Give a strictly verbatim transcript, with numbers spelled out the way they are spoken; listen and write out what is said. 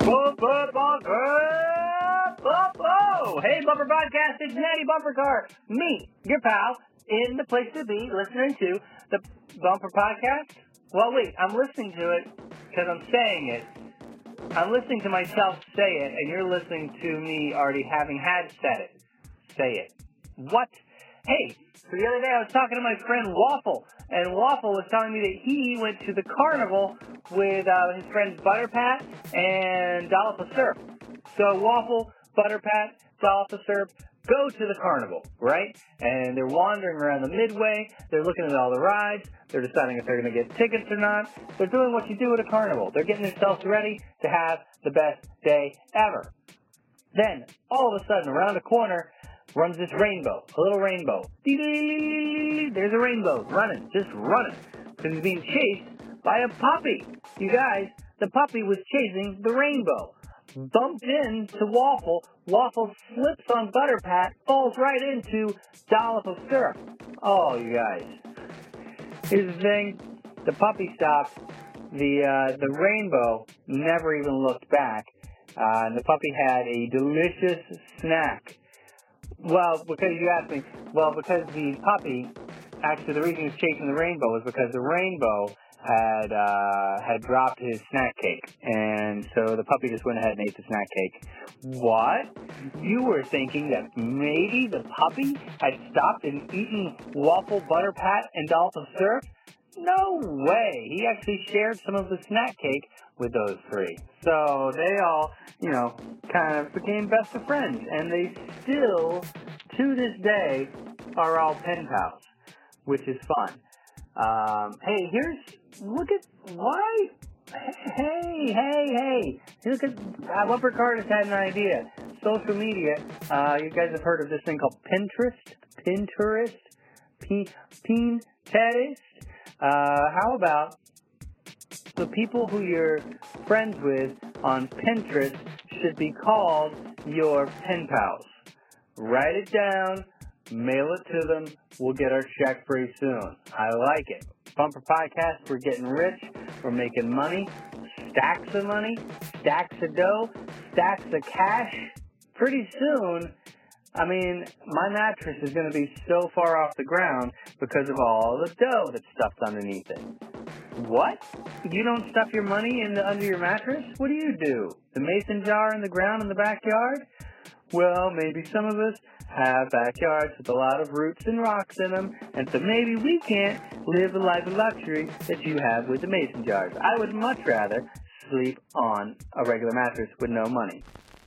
Whoa, whoa, bumper! Whoa, hey, Bumper Podcast, it's Natty Bumper Car. Me, your pal, in the place to be, listening to the Bumper Podcast. Well, wait, I'm listening to it because I'm saying it. I'm listening to myself say it, and you're listening to me already having had said it. Say it. What? Hey, so the other day I was talking to my friend Waffle, and Waffle was telling me that he went to the carnival with uh, his friends Butterpat and Dollop of Syrup. So Waffle, Butterpat, Dollop of Syrup go to the carnival, right? And they're wandering around the midway. They're looking at all the rides. They're deciding if they're going to get tickets or not. They're doing what you do at a carnival. They're getting themselves ready to have the best day ever. Then, all of a sudden, around the corner runs this rainbow, a little rainbow. There's a rainbow running, just running, because he's being chased by a puppy. You guys, the puppy was chasing the rainbow. Bumped into Waffle. Waffle slips on Butterpat, falls right into Dollop of Syrup. Oh, you guys. Here's the thing. The puppy stopped. The, uh, the rainbow never even looked back. Uh, and the puppy had a delicious snack. Well, because you asked me, well, because the puppy, actually the reason he was chasing the rainbow was because the rainbow had uh, had dropped his snack cake, and so the puppy just went ahead and ate the snack cake. What? You were thinking that maybe the puppy had stopped and eaten Waffle, Butterpat, and Dollop of Syrup? No way! He actually shared some of the snack cake with those three. So they all, you know, kind of became best of friends, and they still, to this day, are all pen pals, which is fun. Um, hey, here's, look at, why, hey, hey, hey, look at, uh, Bumper Car just had an idea. Social media, uh, you guys have heard of this thing called Pinterest? Pinterest? P- Pinterest? Uh, how about the people who you're friends with on Pinterest should be called your pen pals? Write it down. Mail it to them. We'll get our check pretty soon. I like it. Bumper Podcast, we're getting rich. We're making money. Stacks of money. Stacks of dough. Stacks of cash. Pretty soon, I mean, my mattress is going to be so far off the ground because of all the dough that's stuffed underneath it. What? You don't stuff your money in the, under your mattress? What do you do? The mason jar in the ground in the backyard? Well, maybe some of us have backyards with a lot of roots and rocks in them, and so maybe we can't live the life of luxury that you have with the mason jars. I would much rather sleep on a regular mattress with no money.